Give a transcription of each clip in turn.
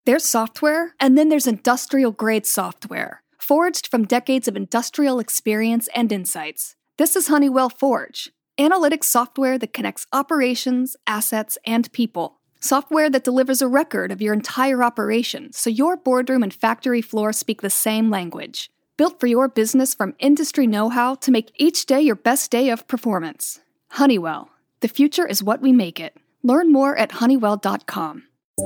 There's software, and then there's industrial-grade software, forged from decades of industrial experience and insights. This is Honeywell Forge, analytics software that connects operations, assets, and people. Software that delivers a record of your entire operation so your boardroom and factory floor speak the same language. Built for your business from industry know-how to make each day your best day of performance. Honeywell. The future is what we make it. Learn more at honeywell.com.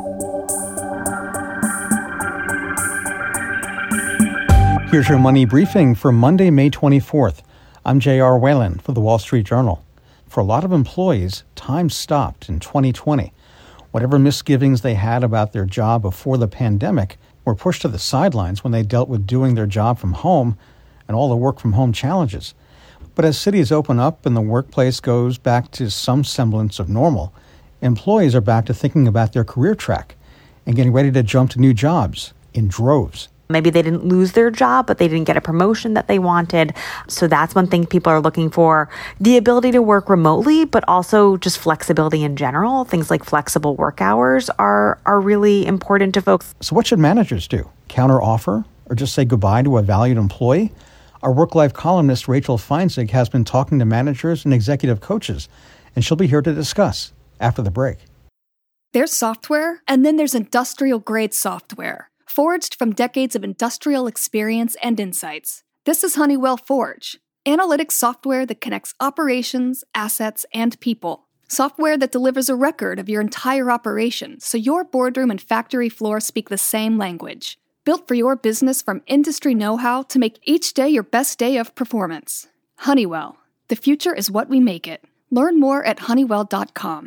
Here's your money briefing for Monday, May 24th. I'm J.R. Whalen for the Wall Street Journal. For a lot of employees, time stopped in 2020. Whatever misgivings they had about their job before the pandemic were pushed to the sidelines when they dealt with doing their job from home and all the work from home challenges. But as cities open up and the workplace goes back to some semblance of normal, employees are back to thinking about their career track and getting ready to jump to new jobs in droves. Maybe they didn't lose their job, but they didn't get a promotion that they wanted. So that's one thing people are looking for. The ability to work remotely, but also just flexibility in general. Things like flexible work hours are really important to folks. So what should managers do? Counter-offer or just say goodbye to a valued employee? Our work-life columnist Rachel Feinzig has been talking to managers and executive coaches, and she'll be here to discuss after the break. There's software, and then there's industrial-grade software, forged from decades of industrial experience and insights. This is Honeywell Forge, analytics software that connects operations, assets, and people. Software that delivers a record of your entire operation so your boardroom and factory floor speak the same language. Built for your business from industry know-how to make each day your best day of performance. Honeywell. The future is what we make it. Learn more at honeywell.com.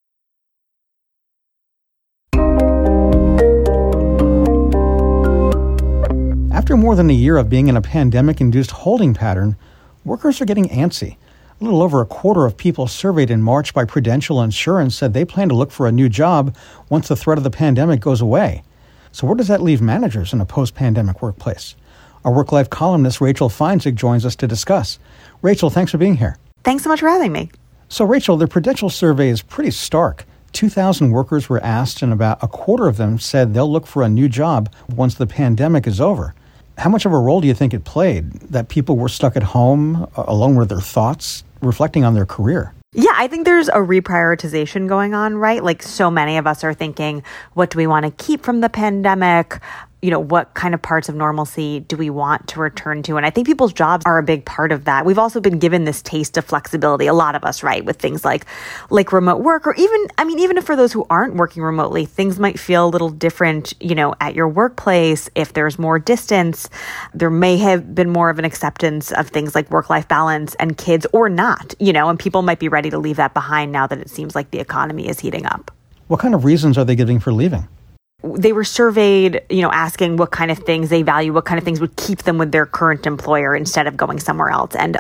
After more than a year of being in a pandemic-induced holding pattern, workers are getting antsy. A little over a quarter of people surveyed in March by Prudential Insurance said they plan to look for a new job once the threat of the pandemic goes away. So where does that leave managers in a post-pandemic workplace? Our work-life columnist Rachel Feinzig joins us to discuss. Rachel, thanks for being here. Thanks so much for having me. So Rachel, the Prudential survey is pretty stark. 2,000 workers were asked, and about a quarter of them said they'll look for a new job once the pandemic is over. How much of a role do you think it played that people were stuck at home, alone with their thoughts, reflecting on their career? Yeah, I think there's a reprioritization going on, right? Like so many of us are thinking, what do we want to keep from the pandemic? You know, what kind of parts of normalcy do we want to return to? And I think people's jobs are a big part of that. We've also been given this taste of flexibility, a lot of us, right? With things like remote work, or even for those who aren't working remotely, things might feel a little different, at your workplace. If there's more distance, there may have been more of an acceptance of things like work-life balance and kids or not, and people might be ready to leave that behind now that it seems like the economy is heating up. What kind of reasons are they giving for leaving? They were surveyed, asking what kind of things they value, what kind of things would keep them with their current employer instead of going somewhere else. And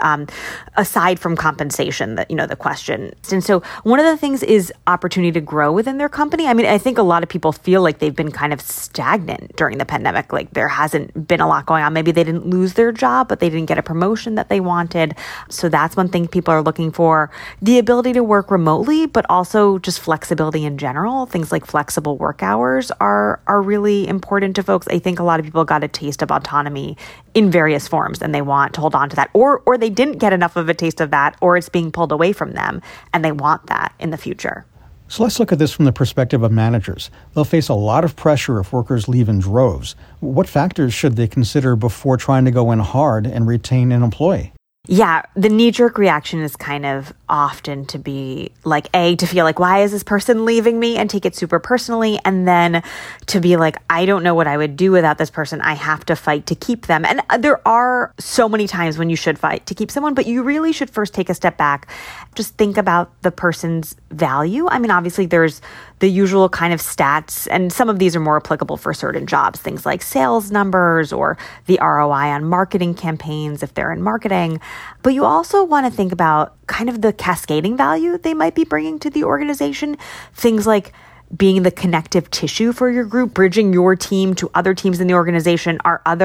aside from compensation, the question. And so one of the things is opportunity to grow within their company. I mean, I think a lot of people feel like they've been kind of stagnant during the pandemic. Like there hasn't been a lot going on. Maybe they didn't lose their job, but they didn't get a promotion that they wanted. So that's one thing people are looking for. The ability to work remotely, but also just flexibility in general. Things like flexible work hours are really important to folks. I think a lot of people got a taste of autonomy in various forms and they want to hold on to that, or they didn't get enough of a taste of that, or it's being pulled away from them and they want that in the future. So let's look at this from the perspective of managers. They'll face a lot of pressure if workers leave in droves. What factors should they consider before trying to go in hard and retain an employee? Yeah, the knee-jerk reaction is kind of often to be like, to feel like, why is this person leaving me, and take it super personally, and then to be like, I don't know what I would do without this person. I have to fight to keep them. And there are so many times when you should fight to keep someone, but you really should first take a step back, just think about the person's value. I mean, obviously there's the usual kind of stats, and some of these are more applicable for certain jobs, things like sales numbers or the ROI on marketing campaigns if they're in marketing. But you also want to think about kind of the cascading value they might be bringing to the organization. Things like, being the connective tissue for your group, bridging your team to other teams in the organization.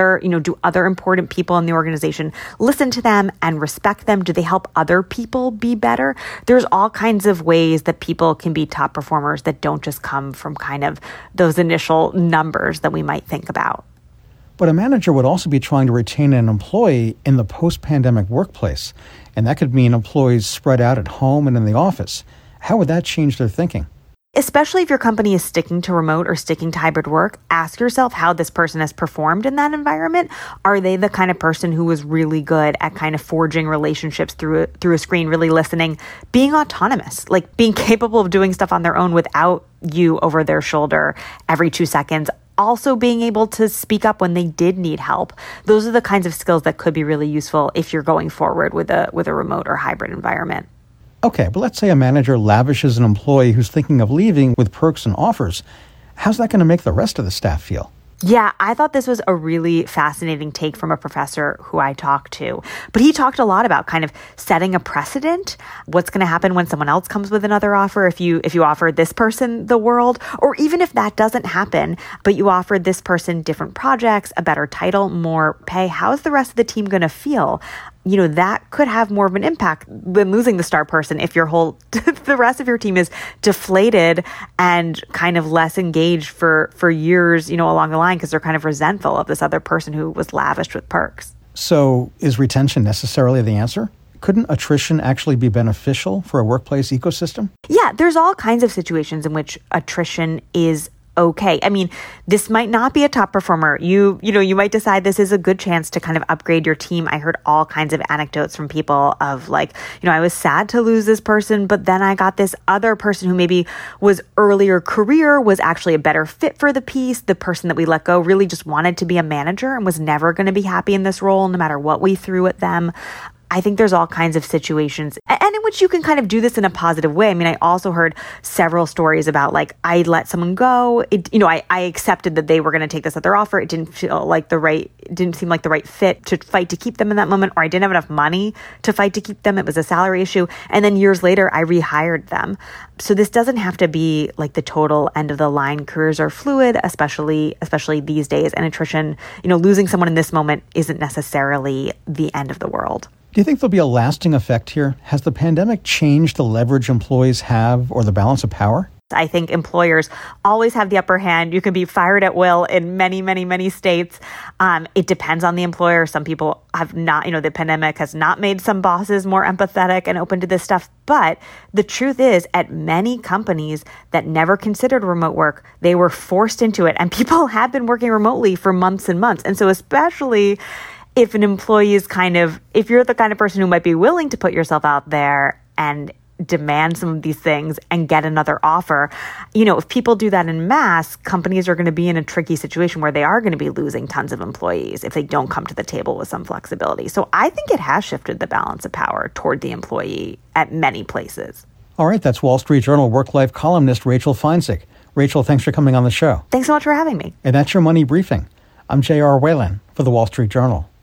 Do other important people in the organization listen to them and respect them? Do they help other people be better? There's all kinds of ways that people can be top performers that don't just come from kind of those initial numbers that we might think about. But a manager would also be trying to retain an employee in the post-pandemic workplace, and that could mean employees spread out at home and in the office. How would that change their thinking? Especially if your company is sticking to remote or sticking to hybrid work, ask yourself how this person has performed in that environment. Are they the kind of person who was really good at kind of forging relationships through a screen, really listening, being autonomous, like being capable of doing stuff on their own without you over their shoulder every 2 seconds? Also being able to speak up when they did need help. Those are the kinds of skills that could be really useful if you're going forward with a remote or hybrid environment. Okay, but let's say a manager lavishes an employee who's thinking of leaving with perks and offers. How's that going to make the rest of the staff feel? Yeah, I thought this was a really fascinating take from a professor who I talked to. But he talked a lot about kind of setting a precedent. What's going to happen when someone else comes with another offer if you offer this person the world, or even if that doesn't happen, but you offered this person different projects, a better title, more pay. How's the rest of the team going to feel? That could have more of an impact than losing the star person if the rest of your team is deflated and kind of less engaged for years, along the line because they're kind of resentful of this other person who was lavished with perks. So is retention necessarily the answer? Couldn't attrition actually be beneficial for a workplace ecosystem? Yeah, there's all kinds of situations in which attrition is okay. I mean, this might not be a top performer. You might decide this is a good chance to kind of upgrade your team. I heard all kinds of anecdotes from people of like, I was sad to lose this person, but then I got this other person who maybe was earlier career, was actually a better fit for the piece. The person that we let go really just wanted to be a manager and was never going to be happy in this role, no matter what we threw at them. I think there's all kinds of situations and in which you can kind of do this in a positive way. I mean, I also heard several stories about like, I let someone go. I accepted that they were going to take this other offer. It didn't seem like the right fit to fight to keep them in that moment, or I didn't have enough money to fight to keep them. It was a salary issue. And then years later, I rehired them. So this doesn't have to be like the total end of the line. Careers are fluid, especially these days. And attrition, losing someone in this moment isn't necessarily the end of the world. Do you think there'll be a lasting effect here? Has the pandemic changed the leverage employees have or the balance of power? I think employers always have the upper hand. You can be fired at will in many, many, many states. It depends on the employer. Some people have not, the pandemic has not made some bosses more empathetic and open to this stuff. But the truth is, at many companies that never considered remote work, they were forced into it. And people have been working remotely for months and months. And so especially if an employee is if you're the kind of person who might be willing to put yourself out there and demand some of these things and get another offer, if people do that en masse, companies are going to be in a tricky situation where they are going to be losing tons of employees if they don't come to the table with some flexibility. So I think it has shifted the balance of power toward the employee at many places. All right, that's Wall Street Journal work-life columnist Rachel Feinzig. Rachel, thanks for coming on the show. Thanks so much for having me. And that's your Money Briefing. I'm J.R. Whalen for the Wall Street Journal.